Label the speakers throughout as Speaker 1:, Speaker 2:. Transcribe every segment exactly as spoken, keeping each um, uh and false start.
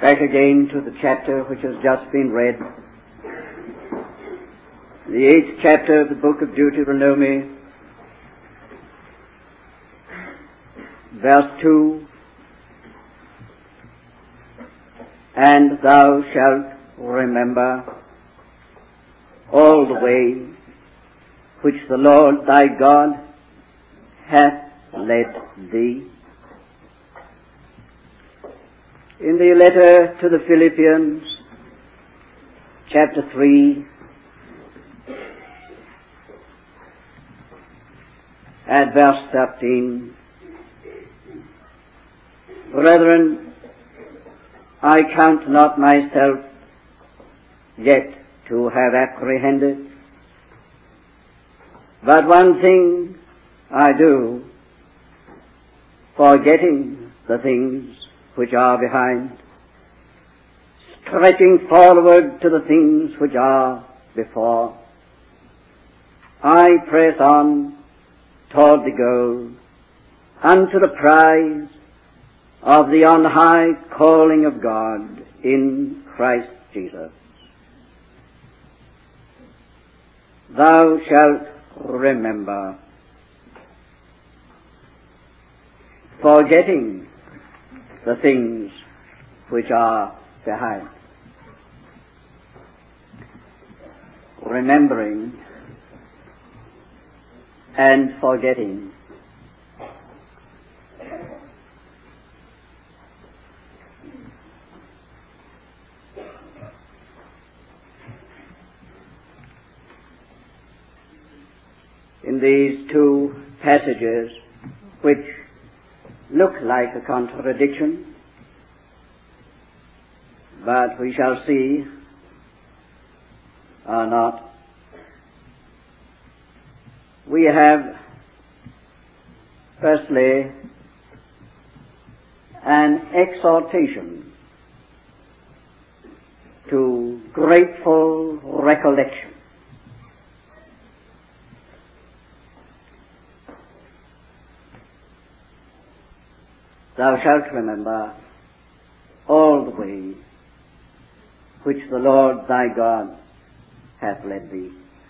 Speaker 1: back again to the chapter which has just been read, the eighth chapter of the book of Deuteronomy, verse two, and thou shalt remember all the way which the Lord thy God hath led thee. In the letter to the Philippians, chapter three, at verse thirteen, brethren, I count not myself yet to have apprehended, but one thing I do, forgetting the things which are behind, stretching forward to the things which are before, I press on toward the goal, unto the prize of the on high calling of God in Christ Jesus. Thou shalt remember, forgetting the things which are behind. Remembering and forgetting. In these two passages, which look like a contradiction, but we shall see are not. We have, firstly, an exhortation to grateful recollection. Thou shalt remember all the way which the Lord thy God hath led thee.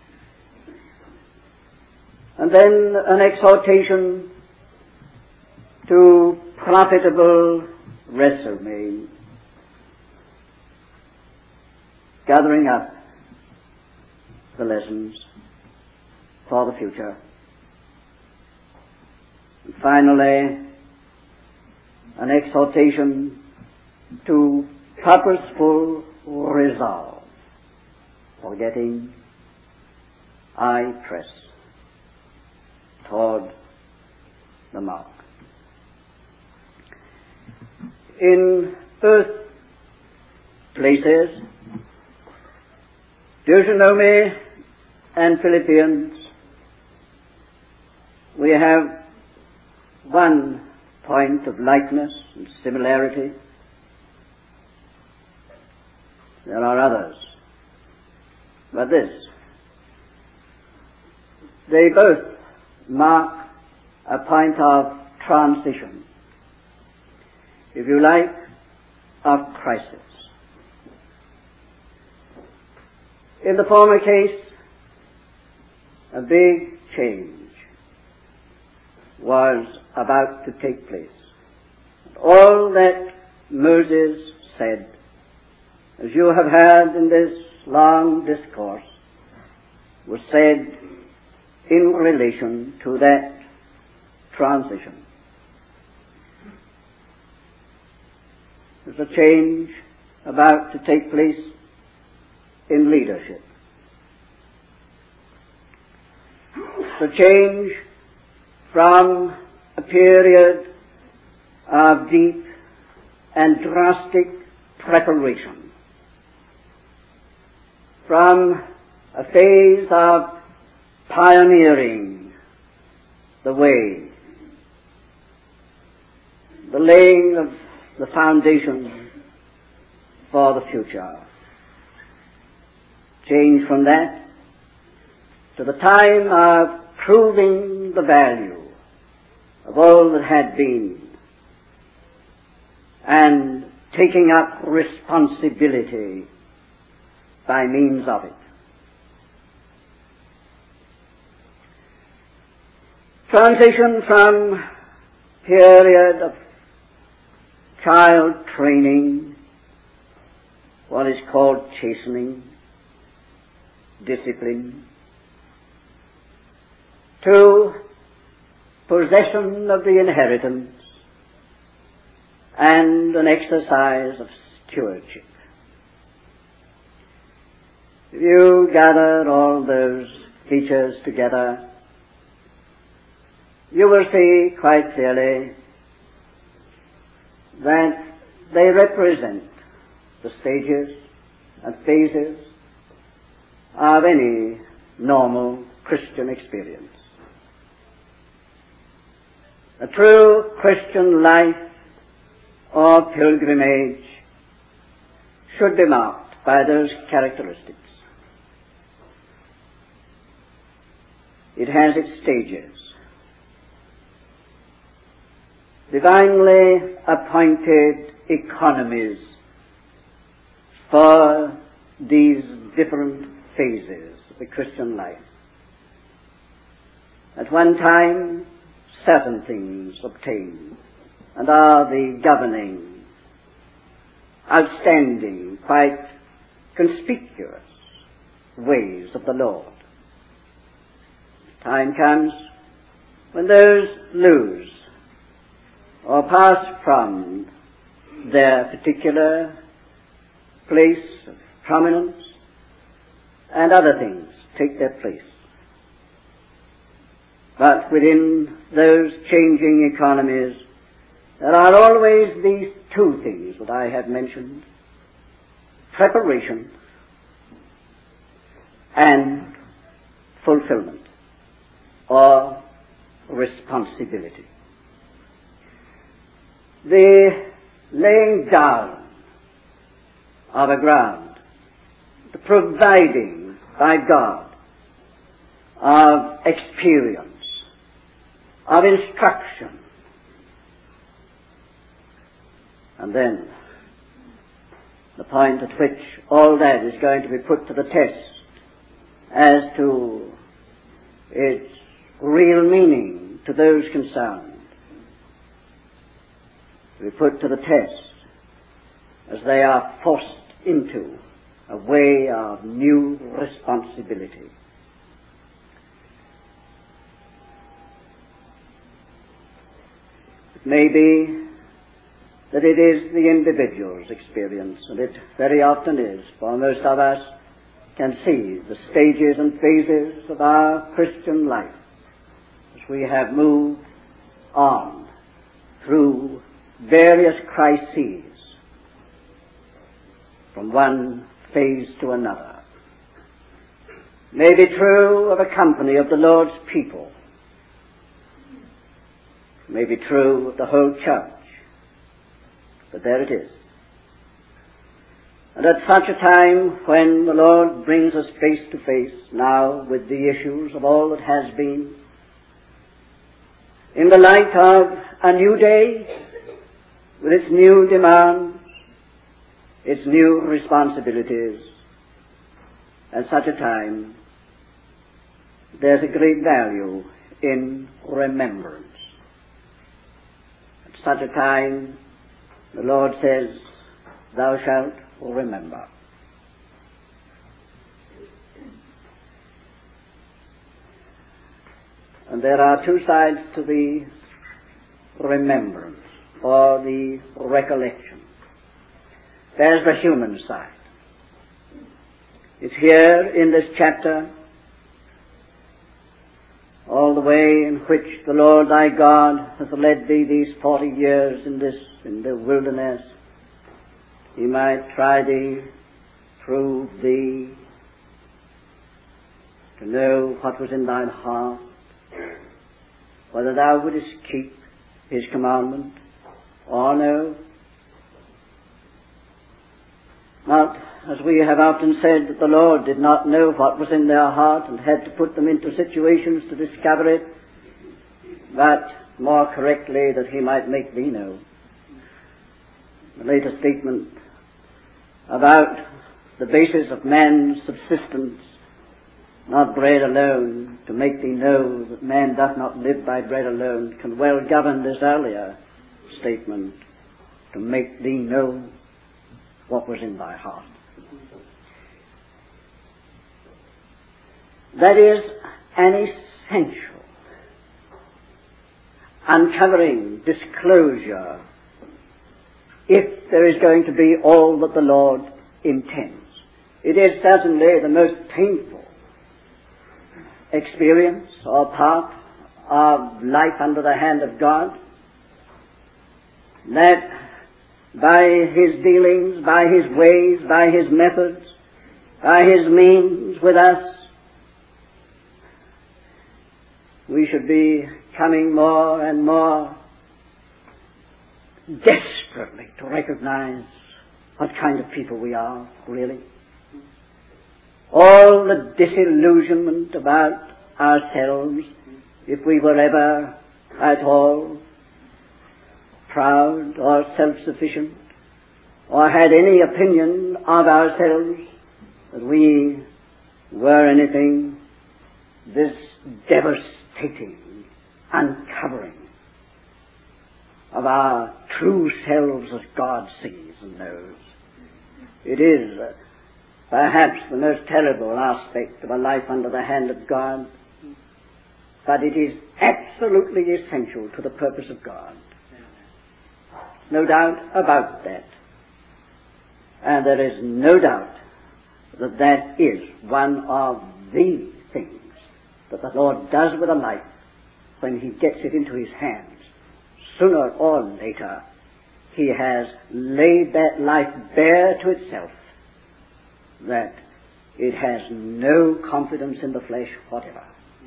Speaker 1: And then an exhortation to profitable resume, gathering up the lessons for the future. And finally, an exhortation to purposeful resolve, forgetting I press toward the mark. In both places, Deuteronomy and Philippians, we have one point of likeness and similarity. There are others, but this, they both mark a point of transition, if you like, of crisis. In the former case, a big change was about to take place. All that Moses said, as you have heard in this long discourse, was said in relation to that transition. There's a change about to take place in leadership. The change from a period of deep and drastic preparation, from a phase of pioneering the way, the laying of the foundation for the future. Change from that to the time of proving the value of all that had been and taking up responsibility by means of it. Transition from period of child training, what is called chastening, discipline, to possession of the inheritance and an exercise of stewardship. If you gather all those features together, you will see quite clearly that they represent the stages and phases of any normal Christian experience. A true Christian life or pilgrimage should be marked by those characteristics. It has its stages. Divinely appointed economies for these different phases of the Christian life. At one time, certain things obtain and are the governing, outstanding, quite conspicuous ways of the Lord. Time comes when those lose or pass from their particular place of prominence, and other things take their place. But within those changing economies, there are always these two things that I have mentioned: preparation and fulfillment, or responsibility. The laying down of a ground, the providing by God of experience, of instruction, and then the point at which all that is going to be put to the test as to its real meaning to those concerned, to be put to the test as they are forced into a way of new responsibility. It may be that it is the individual's experience, and it very often is, for most of us can see the stages and phases of our Christian life as we have moved on through various crises from one phase to another. May be true of a company of the Lord's people, may be true of the whole church, but there it is. And at such a time when the Lord brings us face to face now with the issues of all that has been, in the light of a new day, with its new demands, its new responsibilities, at such a time, there's a great value in remembrance. At such a time, the Lord says, "Thou shalt remember." And there are two sides to the remembrance, or the recollection. There's the human side. It's here in this chapter, all the way in which the Lord thy God hath led thee these forty years in this, in the wilderness. He might try thee, prove thee, to know what was in thine heart, whether thou wouldest keep his commandment or no. Not, as we have often said, that the Lord did not know what was in their heart and had to put them into situations to discover it, but more correctly that he might make thee know. the later statement about the basis of man's subsistence, not bread alone, to make thee know that man doth not live by bread alone, can well govern this earlier statement, to make thee know what was in thy heart. That is an essential uncovering, disclosure, if there is going to be all that the Lord intends. It is certainly the most painful experience or part of life under the hand of God, that by His dealings, by His ways, by His methods, by His means with us, we should be coming more and more desperately to recognize what kind of people we are, really. All the disillusionment about ourselves, if we were ever at all proud or self-sufficient, or had any opinion of ourselves that we were anything, this devastating uncovering of our true selves as God sees and knows. It is uh, perhaps the most terrible aspect of a life under the hand of God, but it is absolutely essential to the purpose of God. No doubt about that. And there is no doubt that that is one of the things that the Lord does with a life when He gets it into His hands. Sooner or later, He has laid that life bare to itself, that it has no confidence in the flesh whatever.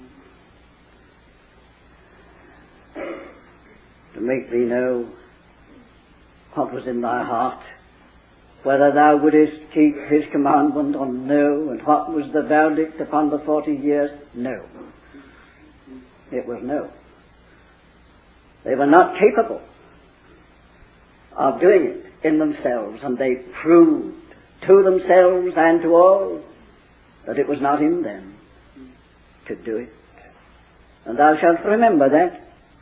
Speaker 1: To make thee know what was in thy heart, whether thou wouldest keep His commandment or no, and what was the verdict upon the forty years? No. It was no. They were not capable of doing it in themselves, and they proved to themselves and to all that it was not in them to do it. And thou shalt remember that.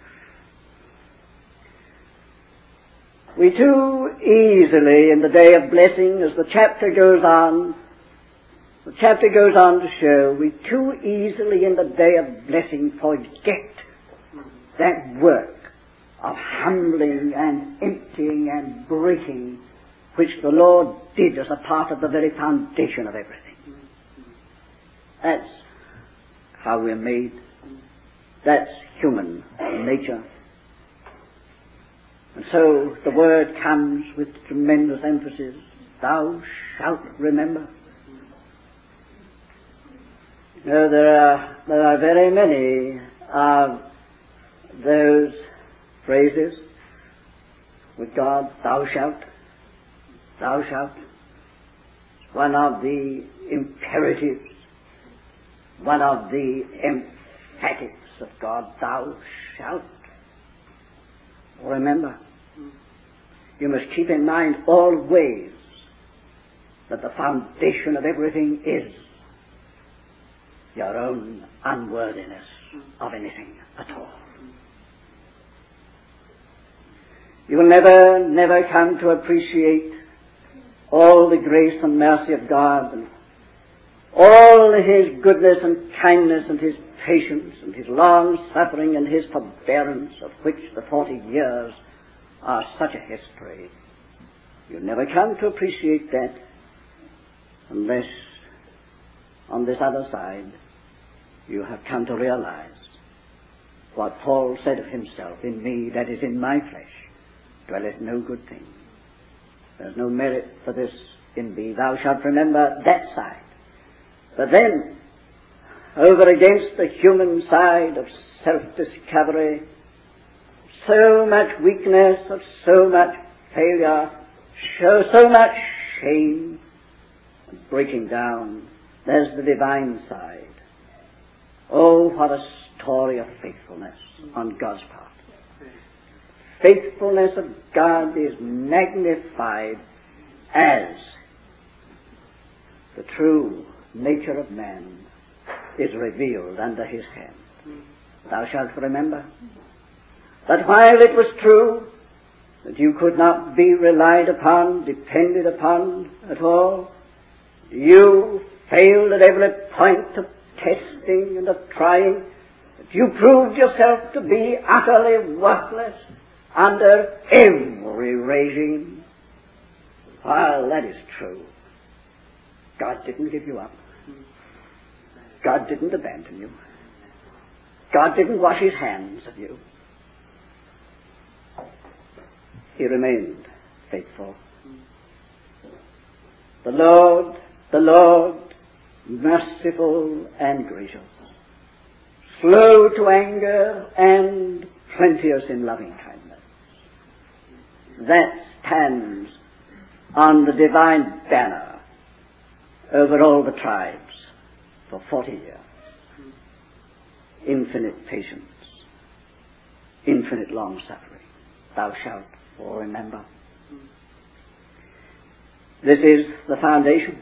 Speaker 1: We too easily, in the day of blessing, as the chapter goes on, the chapter goes on to show, we too easily in the day of blessing forget that work of humbling and emptying and breaking which the Lord did as a part of the very foundation of everything. That's how we're made. That's human nature. And so the word comes with tremendous emphasis. Thou shalt remember. You know, there are, there are very many of those phrases with God. Thou shalt. Thou shalt. It's one of the imperatives, one of the emphatics of God. Thou shalt. Remember, you must keep in mind always that the foundation of everything is your own unworthiness of anything at all. You will never, never come to appreciate all the grace and mercy of God and all His goodness and kindness and His patience and His long suffering and His forbearance, of which the forty years are such a history. You'll never come to appreciate that unless on this other side you have come to realize what Paul said of himself, in me, that is in my flesh, dwelleth no good thing. There's no merit for this in thee. Thou shalt remember that side. But then, over against the human side of self-discovery, so much weakness, of so much failure, show so much shame, breaking down, there's the divine side. Oh, what a story of faithfulness on God's part. faithfulness of God is magnified as the true nature of man is revealed under his hand. Thou shalt remember that while it was true that you could not be relied upon, depended upon at all, you failed at every point of testing and of trying, that you proved yourself to be utterly worthless under every regime. While that is true, God didn't give you up. God didn't abandon you. God didn't wash his hands of you. He remained faithful. The Lord, the Lord, merciful and gracious, slow to anger and plenteous in loving kindness. That stands on the divine banner over all the tribes for forty years. Infinite patience, infinite long suffering. Thou shalt remember. This is the foundation.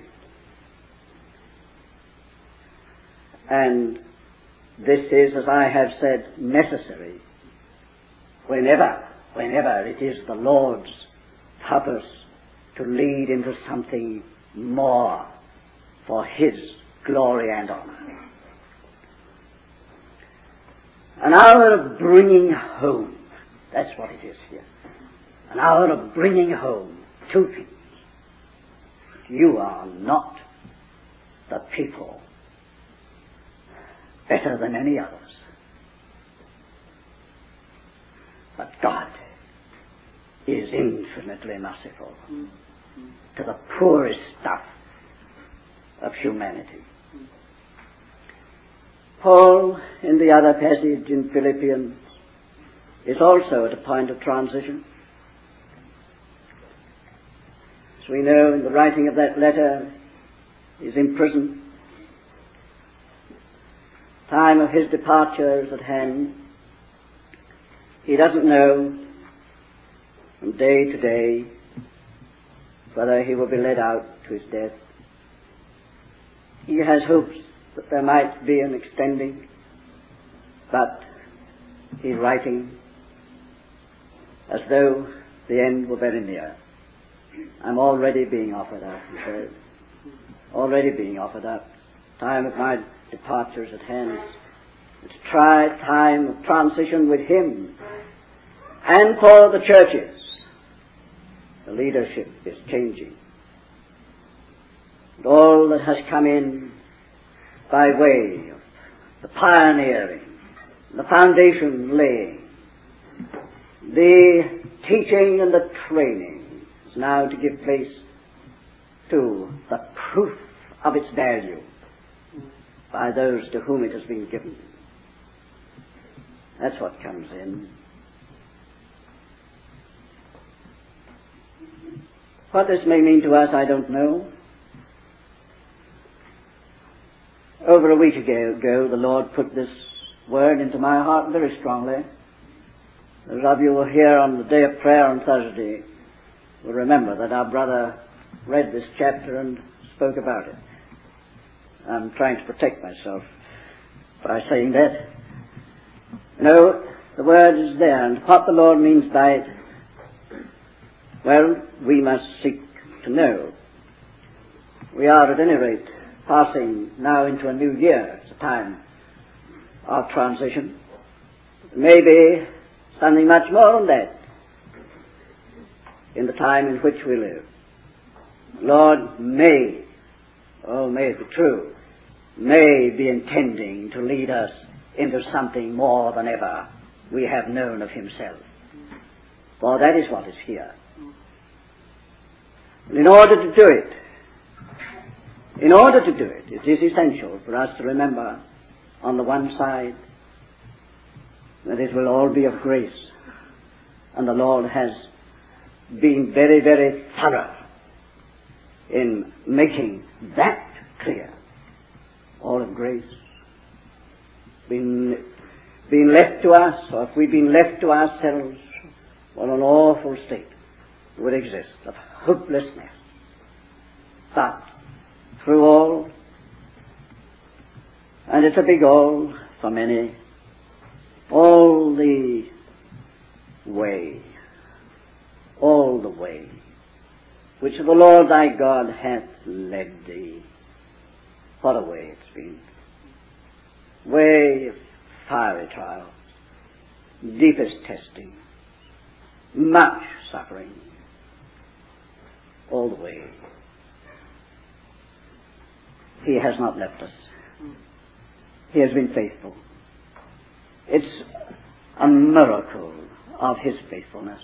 Speaker 1: And this is, as I have said, necessary whenever, whenever it is the Lord's purpose to lead into something more for his glory and honor. An hour of bringing home. That's what it is here. An hour of bringing home two things. You are not the people better than any others. But God is infinitely merciful to the poorest stuff of humanity. Paul, in the other passage in Philippians, is also at a point of transition. As we know, in the writing of that letter, he is in prison. Time of his departure is at hand. He doesn't know from day to day whether he will be led out to his death. He has hopes that there might be an extending, but he's writing as though the end were very near. I'm already being offered up, he says. Already being offered up. Time of my departure is at hand. It's a try time of transition with him. And for the churches, the leadership is changing. And all that has come in by way of the pioneering, the foundation laying, the teaching and the training is now to give place to the proof of its value by those to whom it has been given. That's what comes in. What this may mean to us, I don't know. Over a week ago, the Lord put this word into my heart very strongly. Those of you who were here on the day of prayer on Thursday will remember that our brother read this chapter and spoke about it. I'm trying to protect myself by saying that. No, the word is there, and what the Lord means by it, well, we must seek to know. We are, at any rate, passing now into a new year. It's a time of transition. Maybe something much more than that in the time in which we live. Lord may, oh may it be true, may be intending to lead us into something more than ever we have known of himself. For that is what is here. And in order to do it, in order to do it, it is essential for us to remember, on the one side, that it will all be of grace, and the Lord has been very, very thorough in making that clear. All of grace. Been, been left to us, or if we've been left to ourselves, what an awful state would exist of hopelessness. But through all, and it's a big all for many, all the way, all the way, which the Lord thy God hath led thee. What a way it's been. Way of fiery trials, deepest testing, much suffering, all the way. He has not left us. He has been faithful. It's a miracle of His faithfulness.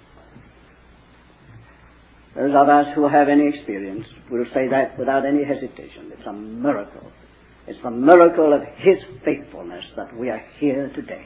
Speaker 1: Those of us who have any experience will say that without any hesitation. It's a miracle. It's the miracle of His faithfulness that we are here today.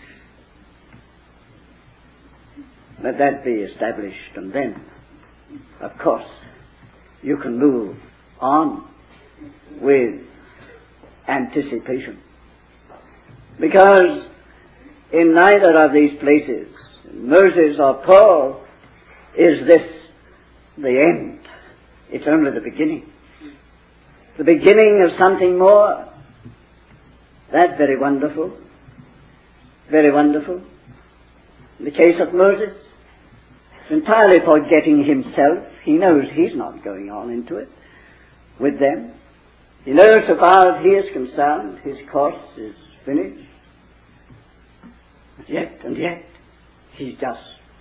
Speaker 1: Let that be established, and then, of course, you can move on with anticipation. Because in neither of these places, Moses or Paul, is this the end. It's only the beginning. The beginning of something more. That's very wonderful. Very wonderful. In the case of Moses, it's entirely forgetting himself. He knows he's not going on into it with them. He knows so far as he is concerned, his course is finished. And yet, and yet, he's just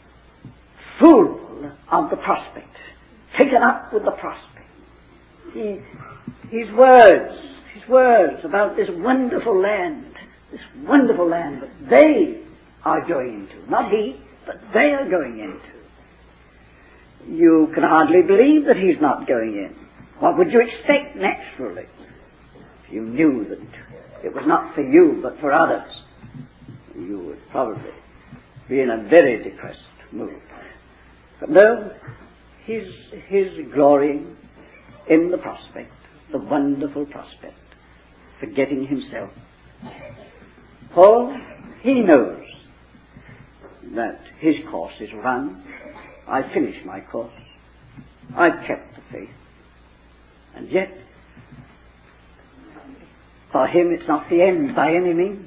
Speaker 1: full of the prospect, taken up with the prospect. He, his words, his words about this wonderful land, this wonderful land that they are going into, not he, but they are going into. You can hardly believe that he's not going in. What would you expect naturally if you knew that it was not for you but for others? You would probably be in a very depressed mood. But no, he's, he's glorying in the prospect, the wonderful prospect, forgetting himself. Paul, he knows that his course is run. I finished my course. I've kept the faith. And yet, for him it's not the end by any means.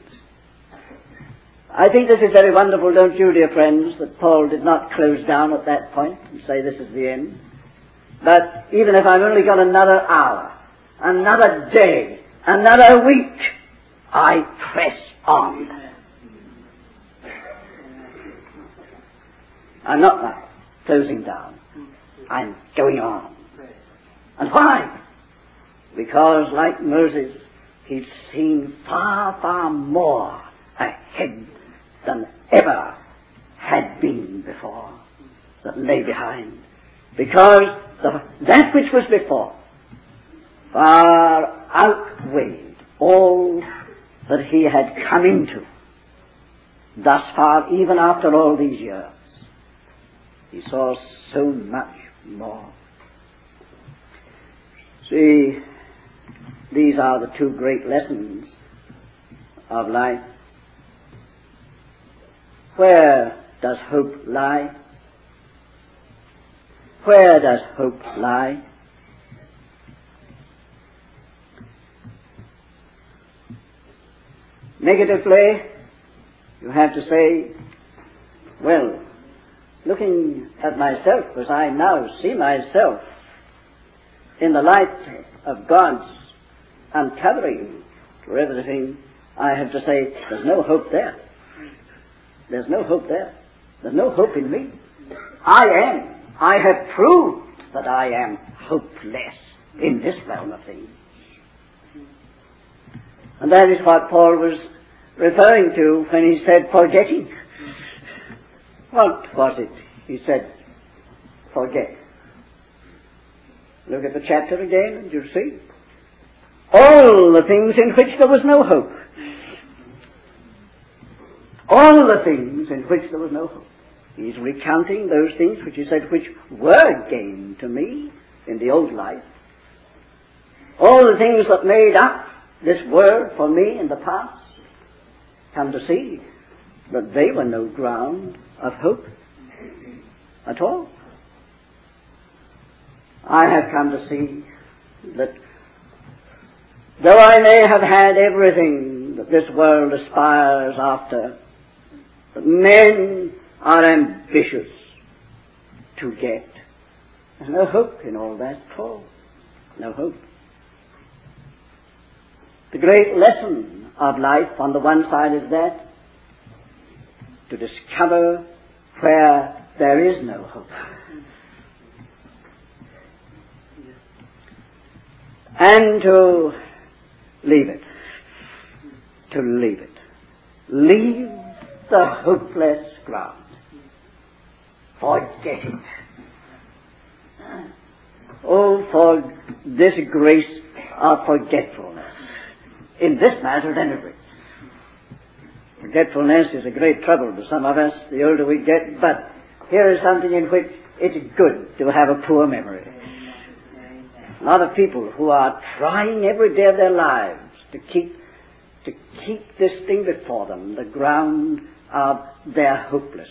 Speaker 1: I think this is very wonderful, don't you, dear friends, that Paul did not close down at that point and say this is the end. But even if I've only got another hour, another day, another week, I press on. I'm not now closing down. I'm going on. And why? Because, like Moses, he's seen far, far more ahead than ever had been before, that lay behind. Because the, that which was before far outweighed all that he had come into. Thus far, even after all these years, he saw so much more. See, these are the two great lessons of life. Where does hope lie? Where does hope lie? Negatively, you have to say, well, looking at myself as I now see myself in the light of God's uncovering to everything, I have to say, there's no hope there. There's no hope there. There's no hope in me. I am. I have proved that I am hopeless in this realm of things. And that is what Paul was referring to when he said forgetting. What was it? He said, forget. Look at the chapter again and you'll see. All the things in which there was no hope. All the things in which there was no hope. He's recounting those things which he said which were gain to me in the old life. All the things that made up this world for me in the past. Come to see that they were no ground of hope. at all. I have come to see that though I may have had everything that this world aspires after, that men are ambitious to get. There's no hope in all that at all. No hope. The great lesson of life on the one side is that, to discover where there is no hope. And to leave it. To leave it. Leave the hopeless ground. Forget it. Oh, for this grace of forgetfulness. In this matter, at any rate. Forgetfulness is a great trouble to some of us the older we get, but here is something in which it's good to have a poor memory. A lot of people who are trying every day of their lives to keep to keep this thing before them, the ground of their hopelessness.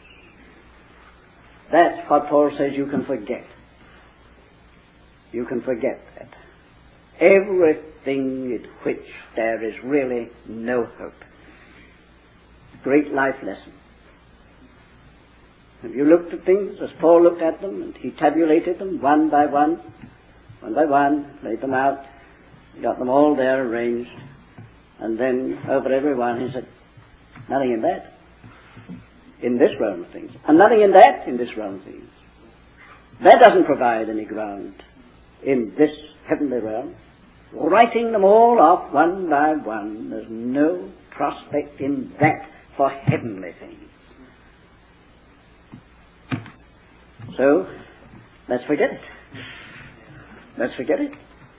Speaker 1: That's what Paul says you can forget. You can forget that. Everything in which there is really no hope. Great life lesson. Have you looked at things as Paul looked at them, and he tabulated them one by one, one by one, laid them out, got them all there arranged, and then over every one he said, nothing in that, in this realm of things, and nothing in that, in this realm of things. That doesn't provide any ground in this heavenly realm. Writing them all off one by one, there's no prospect in that for heavenly things. So, let's forget it. Let's forget it.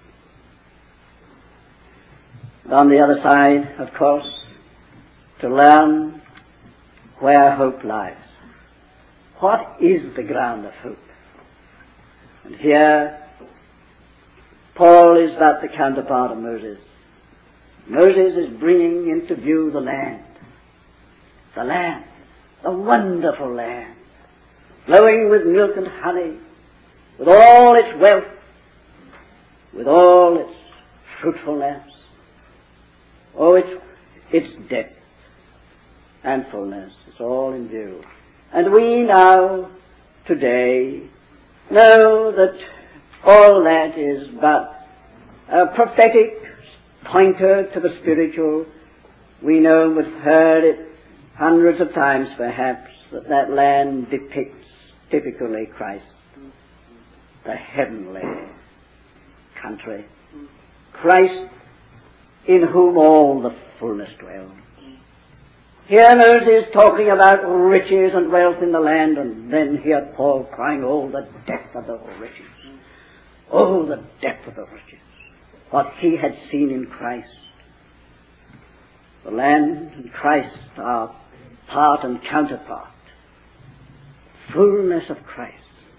Speaker 1: And on the other side, of course, to learn where hope lies. What is the ground of hope? And here, Paul is but the counterpart of Moses. Moses is bringing into view the land. The land. The wonderful land. Flowing with milk and honey. With all its wealth. With all its fruitfulness. Oh, its, its depth and fullness. It's all in view. And we now, today, know that all that is but a prophetic pointer to the spiritual. We know, we've heard it hundreds of times perhaps, that that land depicts typically Christ, the heavenly country. Christ in whom all the fullness dwells. Here Moses talking about riches and wealth in the land, and then here Paul crying, oh, the depth of the riches. Oh, the depth of the riches. What he had seen in Christ. The land and Christ are part and counterpart. Fullness of Christ.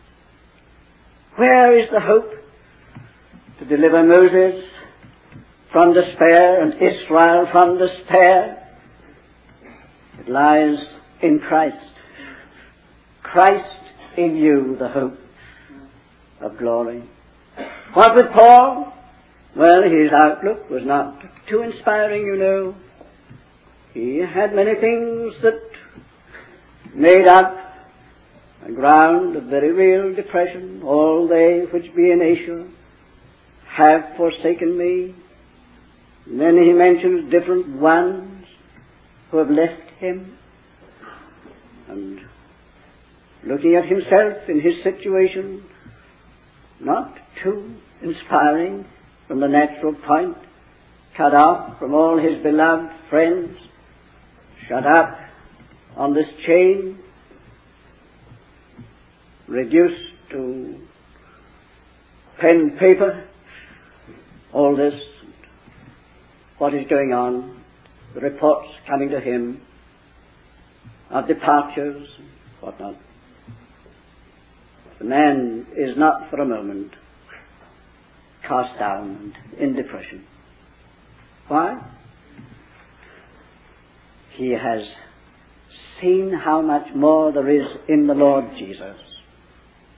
Speaker 1: Where is the hope to deliver Moses from despair and Israel from despair? It lies in Christ. Christ in you, the hope of glory. What with Paul? Well, his outlook was not too inspiring, you know. He had many things that made up a ground of very real depression. All they which be in Asia have forsaken me. And then he mentions different ones who have left him. And looking at himself in his situation, not too inspiring from the natural point, cut off from all his beloved friends, shut up on this chain, reduced to pen and paper, all this, what is going on, the reports coming to him of departures, whatnot. The man is not for a moment cast down and in depression. Why? He has seen how much more there is in the Lord Jesus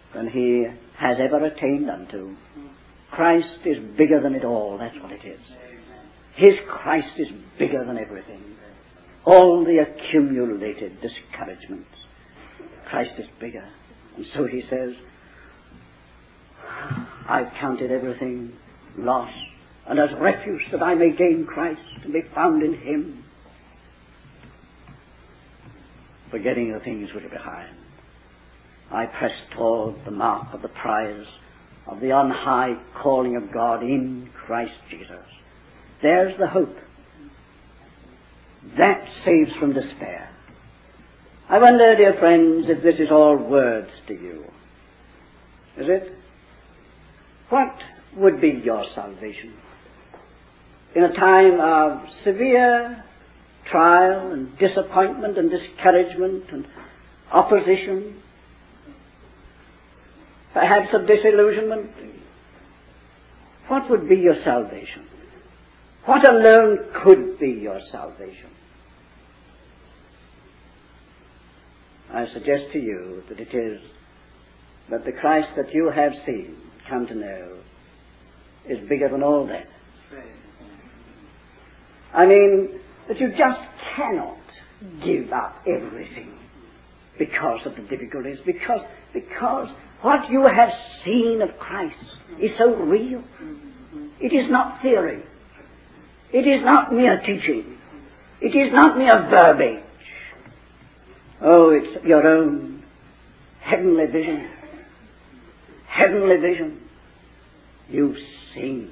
Speaker 1: than he has ever attained unto. Christ is bigger than it all, that's what it is. His Christ is bigger than everything. All the accumulated discouragements. Christ is bigger. And so he says, I've counted everything loss and as refuse that I may gain Christ and be found in him, forgetting the things which are behind. I press toward the mark of the prize of the on high calling of God in Christ Jesus. There's the hope. That saves from despair. I wonder, dear friends, if this is all words to you. Is it? What would be your salvation? In a time of severe trial and disappointment and discouragement and opposition, perhaps of disillusionment, what would be your salvation? What alone could be your salvation? I suggest to you that it is that the Christ that you have seen, come to know, is bigger than all that. I mean, that you just cannot give up everything because of the difficulties, because, because what you have seen of Christ is so real. It is not theory. It is not mere teaching. It is not mere verbiage. Oh, it's your own heavenly vision. Heavenly vision. You've seen.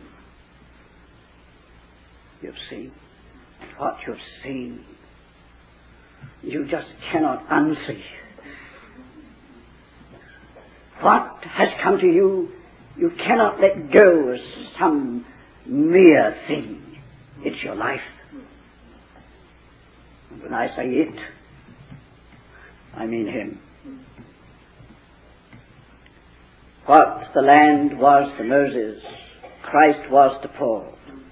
Speaker 1: You've seen. And what you've seen, you just cannot unsee. What has come to you, you cannot let go as some mere thing. It's your life. And when I say it, I mean him. What the land was to Moses, Christ was to Paul.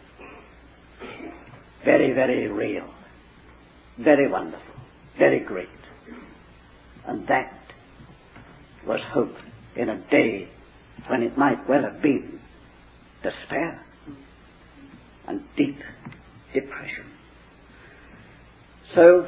Speaker 1: Very, very real. Very wonderful. Very great. And that was hope in a day when it might well have been despair and deep depression. So,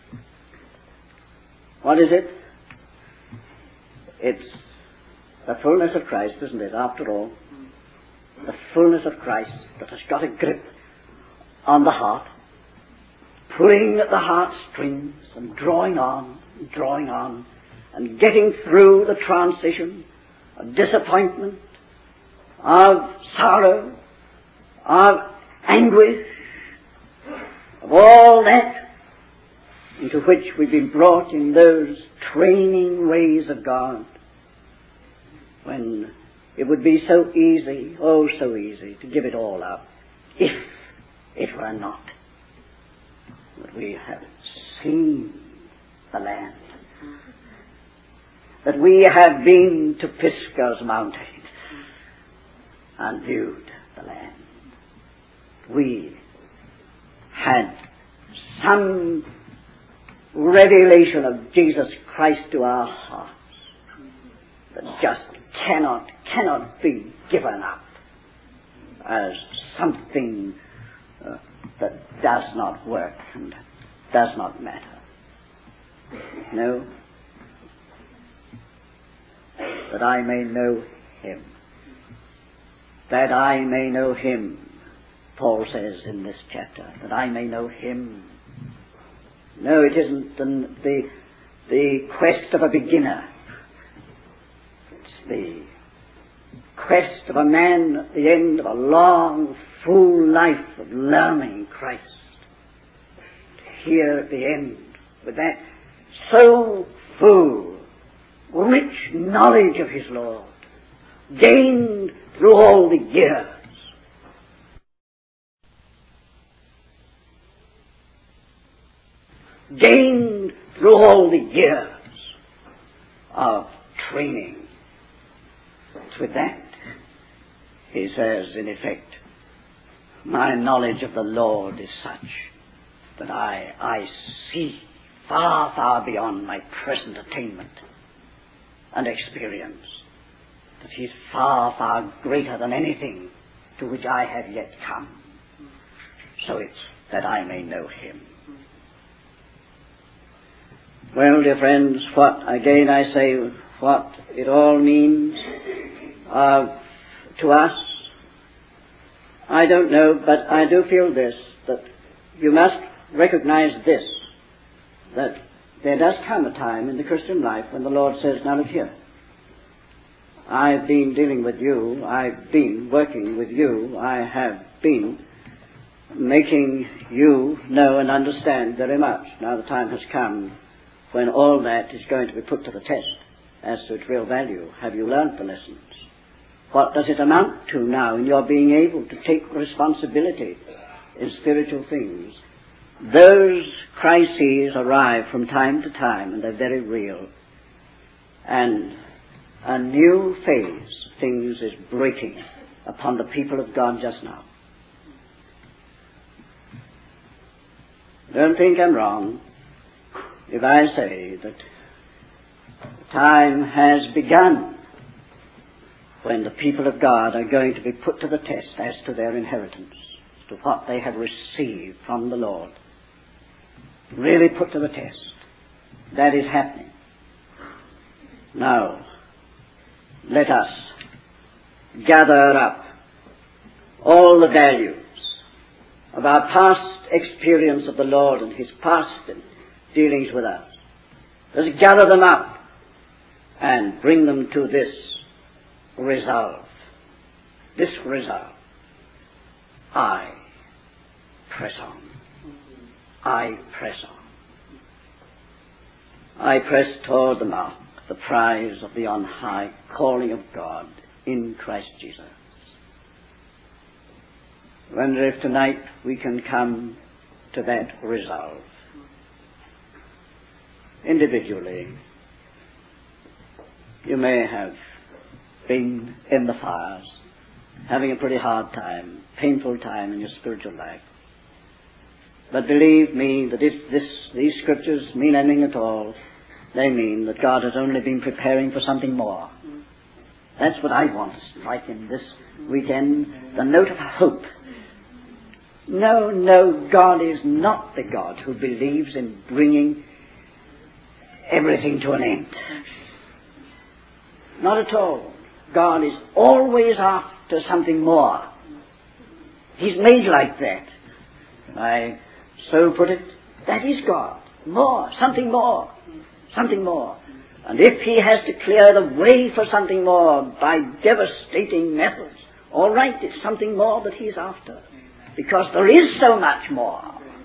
Speaker 1: what is it? It's the fullness of Christ, isn't it, after all? The fullness of Christ that has got a grip on the heart, pulling at the heartstrings and drawing on, drawing on, and getting through the transition of disappointment, of sorrow, of anguish, of all that into which we've been brought in those training ways of God, when it would be so easy, oh so easy, to give it all up, if it were not that we have seen the land, that we have been to Pisgah's mountain and viewed the land. We had some revelation of Jesus Christ to our hearts that just cannot, cannot be given up as something uh, that does not work and does not matter. No, that I may know him. That I may know him, Paul says in this chapter, that I may know him. No, it isn't the, the, the quest of a beginner. It's the quest of a man at the end of a long, full life of learning Christ. Here at the end, with that so full, rich knowledge of his Lord, gained through all the years. Gained through all the years of training. It's with that, he says, in effect, my knowledge of the Lord is such that I, I see far, far beyond my present attainment and experience. that he's far, far greater than anything to which I have yet come. So it's that I may know him. Well, dear friends, what, again I say, what it all means uh, to us, I don't know, but I do feel this, that you must recognize this, that there does come a time in the Christian life when the Lord says, now look here, I've been dealing with you, I've been working with you, I have been making you know and understand very much. Now the time has come when all that is going to be put to the test as to its real value. Have you learned the lessons? What does it amount to now in your being able to take responsibility in spiritual things? Those crises arrive from time to time, and they're very real. And a new phase of things is breaking upon the people of God just now. Don't think I'm wrong if I say that time has begun when the people of God are going to be put to the test as to their inheritance, as to what they have received from the Lord. Really put to the test. That is happening. Now, let us gather up all the values of our past experience of the Lord and his past dealings with us. Let's gather them up and bring them to this resolve. This resolve. I press on. I press on. I press toward the mark, the prize of the on high calling of God in Christ Jesus. I wonder if tonight we can come to that resolve. Individually, you may have been in the fires, having a pretty hard time, painful time in your spiritual life. But believe me that if this, these scriptures mean anything at all, they mean that God has only been preparing for something more. That's what I want to strike in this weekend, the note of hope. No, no, God is not the God who believes in bringing everything to an end. Not at all. God is always after something more. He's made like that. I so put it, that is God. More, something more, something more. And if he has to clear the way for something more by devastating methods, all right, it's something more that he's after. Because there is so much more.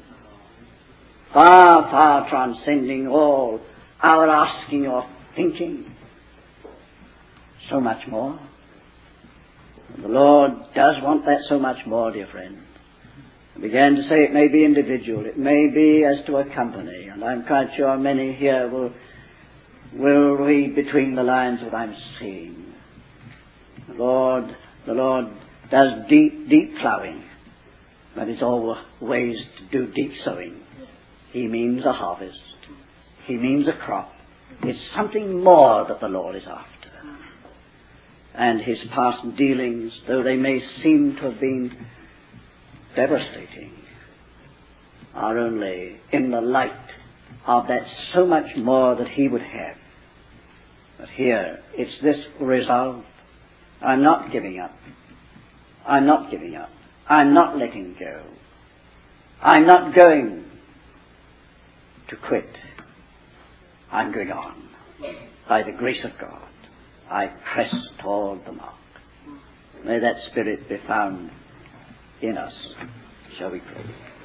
Speaker 1: Far, far transcending all our asking or thinking. So much more. And the Lord does want that so much more, dear friend. I began to say it may be individual, it may be as to a company, and I'm quite sure many here will will read between the lines what I'm seeing. The Lord, the Lord does deep, deep plowing, but it's always ways to do deep sowing. He means a harvest. He means a crop. It's something more that the Lord is after. And his past dealings, though they may seem to have been devastating, are only in the light of that so much more that he would have. But here, it's this resolve. I'm not giving up. I'm not giving up. I'm not letting go. I'm not going to quit. I'm going on. By the grace of God, I press toward the mark. May that spirit be found in us. Shall we pray?